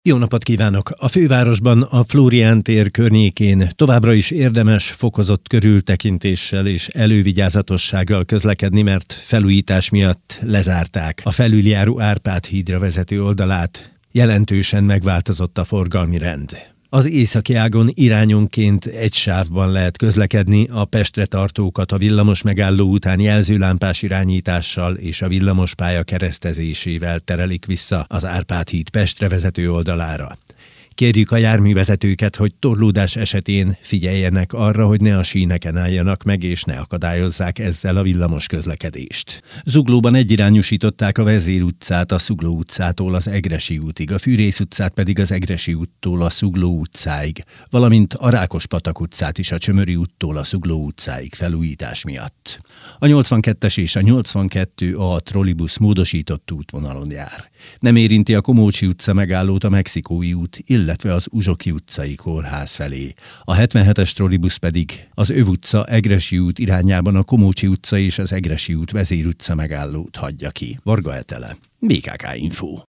Jó napot kívánok! A fővárosban, a Flórián tér környékén továbbra is érdemes fokozott körültekintéssel és elővigyázatossággal közlekedni, mert felújítás miatt lezárták a felüljáró Árpád hídra vezető oldalát. Jelentősen megváltozott a forgalmi rend. Az északi ágon irányonként egy sávban lehet közlekedni, a Pestre tartókat a villamos megálló után jelzőlámpás irányítással és a villamospálya keresztezésével terelik vissza az Árpád híd Pestre vezető oldalára. Kérjük a járművezetőket, hogy torlódás esetén figyeljenek arra, hogy ne a síneken álljanak meg és ne akadályozzák ezzel a villamos közlekedést. Zuglóban egyirányúsították a Vezér utcát a Zugló utcától az Egressy útig, a Fűrész utcát pedig az Egressy úttól a Zugló utcáig, valamint a Rákospatak utcát is a Csömöri úttól a Zugló utcáig felújítás miatt. A 82-es és a 82A trollibusz módosított útvonalon jár. Nem érinti a Komócsi utca megállót a Mexikói út, illetve az Uzsoki utcai kórház felé. A 77-es trollibusz pedig az Öv utca Egressy út irányában a Komócsi utca és az Egressy út Vezér utca megállót hagyja ki. Varga Etele, BKK Info.